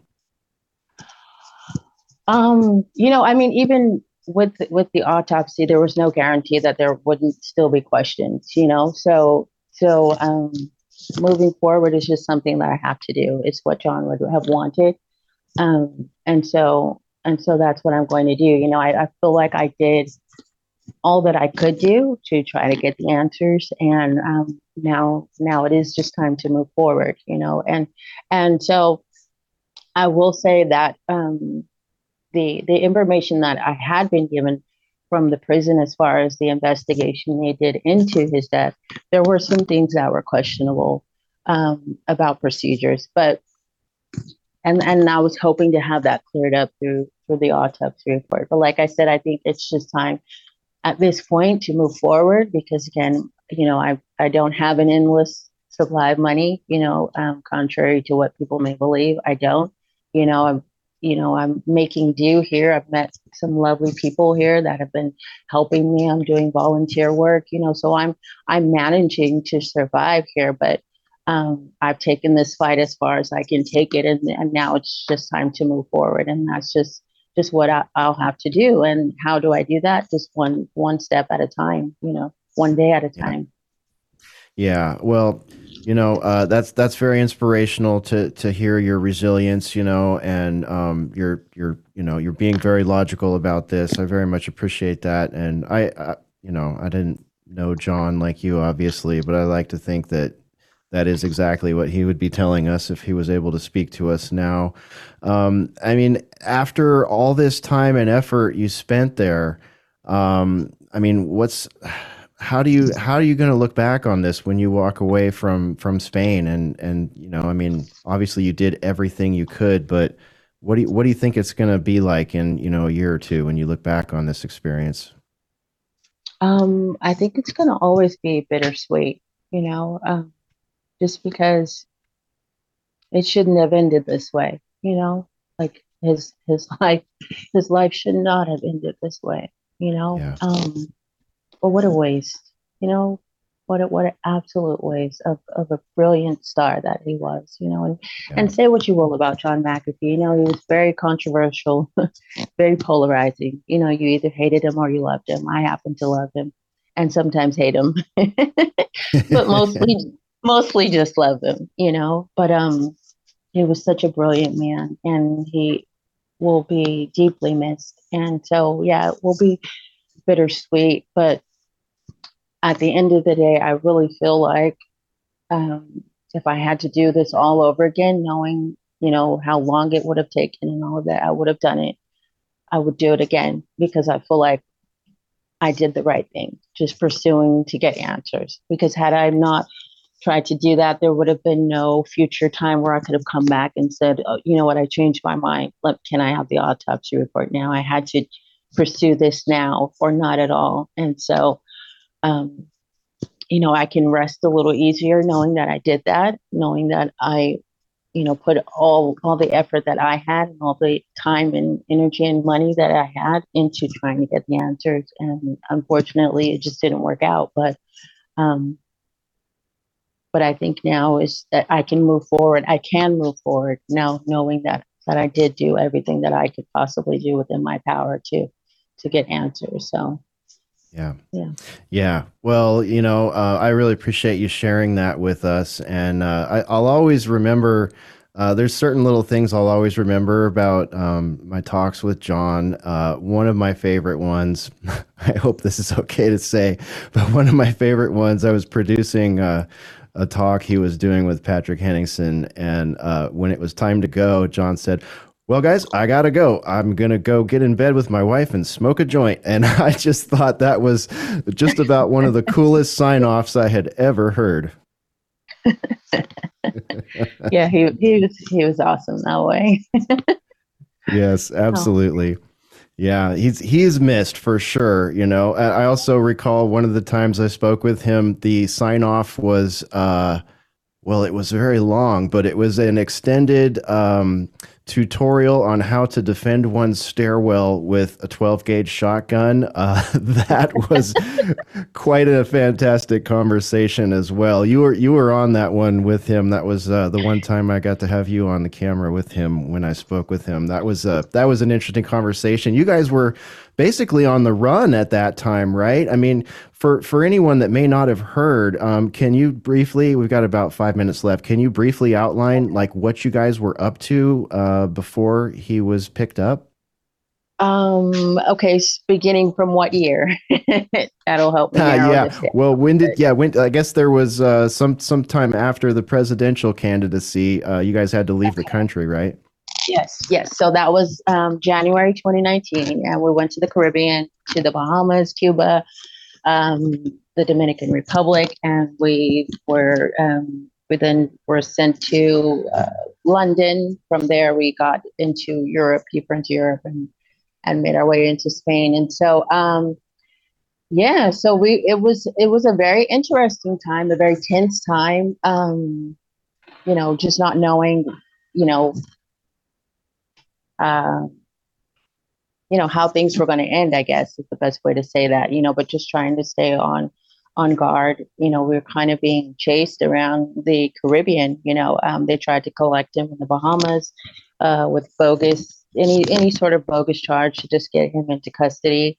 M: Um, you know, I mean, even with with the autopsy, there was no guarantee that there wouldn't still be questions. You know, so so um, moving forward is just something that I have to do. It's what John would have wanted, um, and so and so that's what I'm going to do. You know, I, I feel like I did all that I could do to try to get the answers, and um, now now it is just time to move forward. You know, and and so I will say that. Um, The, the information that I had been given from the prison as far as the investigation they did into his death, there were some things that were questionable um, about procedures. But and and I was hoping to have that cleared up through through the autopsy report. But like I said, I think it's just time at this point to move forward because again, you know, I I don't have an endless supply of money. You know, um, contrary to what people may believe, I don't. You know, I'm. You know, I'm making do here. I've met some lovely people here that have been helping me. I'm doing volunteer work, you know, so I'm I'm managing to survive here. But um, I've taken this fight as far as I can take it, and, and now it's just time to move forward. And that's just just what I, I'll have to do. And how do I do that? Just one one step at a time, you know, one day at a time.
B: Yeah. Well, you know, uh, that's that's very inspirational to to hear your resilience, you know, and um, you're you're you know you're being very logical about this. I very much appreciate that, and I, I you know I didn't know John like you, obviously, but I like to think that that is exactly what he would be telling us if he was able to speak to us now. Um, I mean, after all this time and effort you spent there, um, I mean, what's How do you how are you going to look back on this when you walk away from from Spain and and you know I mean obviously you did everything you could, but what do you, what do you think it's going to be like in you know a year or two when you look back on this experience?
M: Um, I think it's going to always be bittersweet, you know, um, just because it shouldn't have ended this way, you know, like his his life his life should not have ended this way, you know.
B: Yeah.
M: Um, But what a waste, you know, what a, what an absolute waste of, of a brilliant star that he was, you know, and,
B: Yeah.
M: and say what you will about John McAfee, you know, he was very controversial, very polarizing. You know, you either hated him or you loved him. I happen to love him and sometimes hate him, but mostly, mostly just love him, you know, but um, he was such a brilliant man and he will be deeply missed. And so, yeah, it will be bittersweet, but at the end of the day, I really feel like um, if I had to do this all over again, knowing, you know, how long it would have taken and all of that, I would have done it. I would do it again because I feel like I did the right thing, just pursuing to get answers. Because had I not tried to do that, there would have been no future time where I could have come back and said, oh, you know what, I changed my mind. Let, can I have the autopsy report now? I had to pursue this now or not at all. And so, um, you know, I can rest a little easier knowing that I did that, knowing that I, you know, put all, all the effort that I had and all the time and energy and money that I had into trying to get the answers. And unfortunately, it just didn't work out. But, um, but I think now is that I can move forward. I can move forward now, knowing that, that I did do everything that I could possibly do within my power to, to get answers. So,
B: Yeah.
M: yeah.
B: Yeah. Well, you know, uh, I really appreciate you sharing that with us. And uh, I, I'll always remember, uh, there's certain little things I'll always remember about um, my talks with John. Uh, one of my favorite ones, I hope this is okay to say, but one of my favorite ones, I was producing uh, a talk he was doing with Patrick Henningsen. And uh, when it was time to go, John said, well, guys, I got to go. I'm going to go get in bed with my wife and smoke a joint. And I just thought that was just about one of the coolest sign-offs I had ever heard.
M: Yeah, he, he was he was awesome that way.
B: Yes, absolutely. Yeah, he's he's missed for sure. You know, I also recall one of the times I spoke with him, the sign-off was, uh, well, it was very long, but it was an extended um, tutorial on how to defend one's stairwell with a twelve gauge shotgun. Uh, that was quite a fantastic conversation as well. You were you were on that one with him. That was uh, the one time I got to have you on the camera with him when I spoke with him. That was uh, that was an interesting conversation. You guys were basically on the run at that time, right? I mean, for, for anyone that may not have heard, um, can you briefly, we've got about five minutes left, can you briefly outline like what you guys were up to uh, before he was picked up?
M: Um, okay, beginning from what year? That'll help me.
B: Uh, yeah. Well, when did, yeah, when, I guess there was uh, some sometime after the presidential candidacy, uh, you guys had to leave the country, right?
M: Yes, yes. So that was um, January twenty nineteen, and we went to the Caribbean, to the Bahamas, Cuba, um, the Dominican Republic, and we were um, we then were sent to uh, London. From there, we got into Europe, deeper into Europe, and and made our way into Spain. And so, um, yeah, so we it was it was a very interesting time, a very tense time. Um, you know, just not knowing, you know. Uh, you know, how things were going to end, I guess is the best way to say that, you know, but just trying to stay on, on guard. You know, we were kind of being chased around the Caribbean. You know, um, they tried to collect him in the Bahamas uh, with bogus, any, any sort of bogus charge to just get him into custody.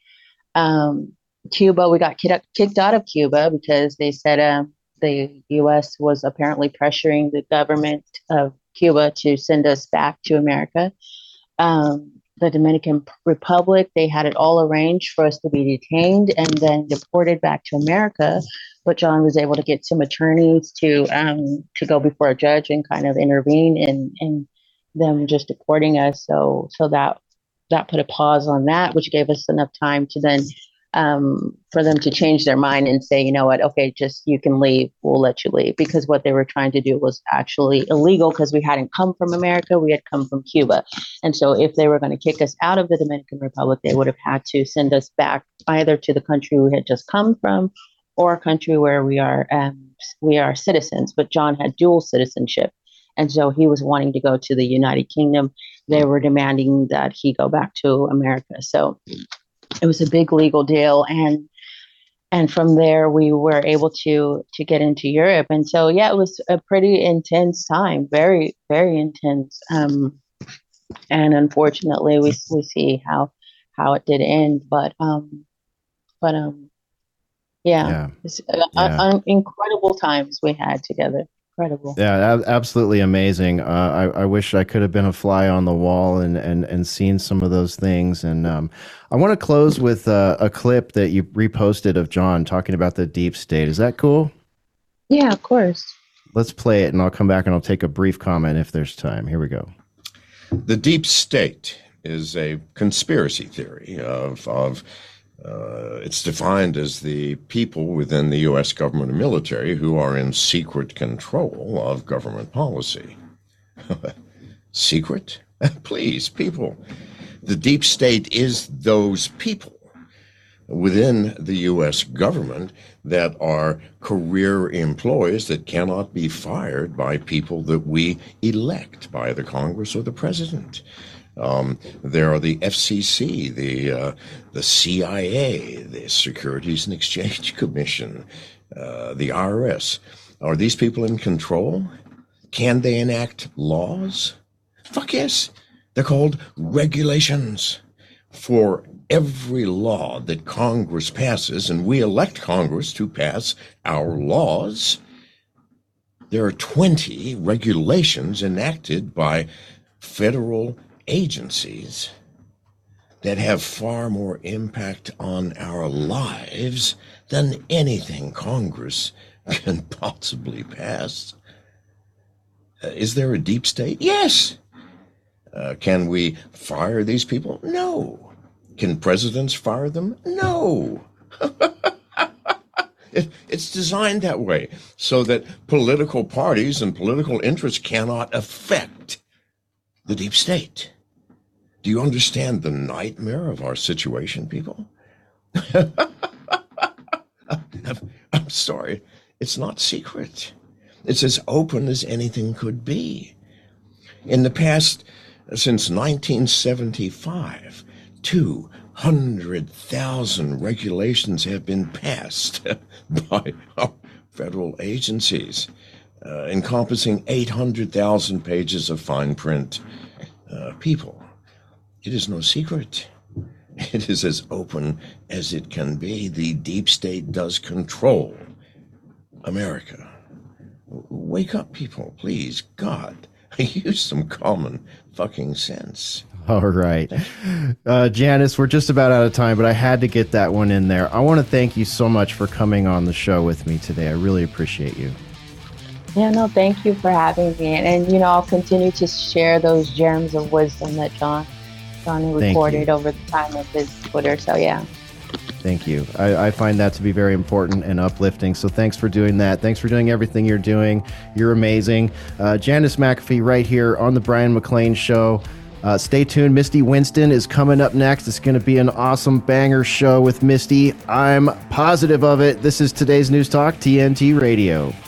M: Um, Cuba, we got kicked out of Cuba because they said um, the U S was apparently pressuring the government of Cuba to send us back to America. Um, the Dominican Republic, they had it all arranged for us to be detained and then deported back to America. But John was able to get some attorneys to um, to go before a judge and kind of intervene in, in them just deporting us. So so that that put a pause on that, which gave us enough time to then um, for them to change their mind and say, you know what, okay, just you can leave, we'll let you leave. Because what they were trying to do was actually illegal because we hadn't come from America, we had come from Cuba. And so if they were going to kick us out of the Dominican Republic, they would have had to send us back either to the country we had just come from or a country where we are um, we are citizens. But John had dual citizenship. And so he was wanting to go to the United Kingdom. They were demanding that he go back to America. So it was a big legal deal, and and from there we were able to to get into Europe. And so yeah, it was a pretty intense time, very very intense. Um, and unfortunately, we we see how how it did end. But um, but um, yeah,
B: yeah.
M: It's, uh, yeah. Uh, incredible times we had together. Incredible.
B: Yeah, absolutely amazing. Uh, I, I wish I could have been a fly on the wall and and, and seen some of those things. And um, I want to close with uh, a clip that you reposted of John talking about the deep state. Is that cool?
M: Yeah, of course.
B: Let's play it, and I'll come back and I'll take a brief comment if there's time. Here we go.
N: The deep state is a conspiracy theory of of. Uh, it's defined as the people within the U S government and military who are in secret control of government policy. Secret? Please, people. The deep state is those people within the U S government that are career employees that cannot be fired by people that we elect, by the Congress or the president. Um, there are the F C C, the uh, the C I A, the Securities and Exchange Commission, uh, the I R S. Are these people in control? Can they enact laws? Fuck yes. They're called regulations. For every law that Congress passes, and we elect Congress to pass our laws, there are twenty regulations enacted by federal agencies that have far more impact on our lives than anything Congress can possibly pass. Uh, is there a deep state? Yes. Uh, can we fire these people? No. Can presidents fire them? No. it, it's designed that way so that political parties and political interests cannot affect the deep state. Do you understand the nightmare of our situation, people? I'm sorry. It's not secret. It's as open as anything could be. In the past Since nineteen seventy-five, two hundred thousand regulations have been passed by our federal agencies, uh, encompassing eight hundred thousand pages of fine print. Uh, people, it is no secret. It is as open as it can be. The deep state does control America. Wake up, people, please. God, use some common fucking sense.
B: All right. Uh, Janice, we're just about out of time, but I had to get that one in there. I want to thank you so much for coming on the show with me today. I really appreciate you.
M: Yeah, no, thank you for having me. And, and you know, I'll continue to share those gems of wisdom that John, John recorded over the time of his Twitter. So, yeah.
B: Thank you. I, I find that to be very important and uplifting. So thanks for doing that. Thanks for doing everything you're doing. You're amazing. Uh, Janice McAfee right here on the Brian McClane Show. Uh, stay tuned. Misty Winston is coming up next. It's going to be an awesome banger show with Misty. I'm positive of it. This is today's News Talk, T N T Radio.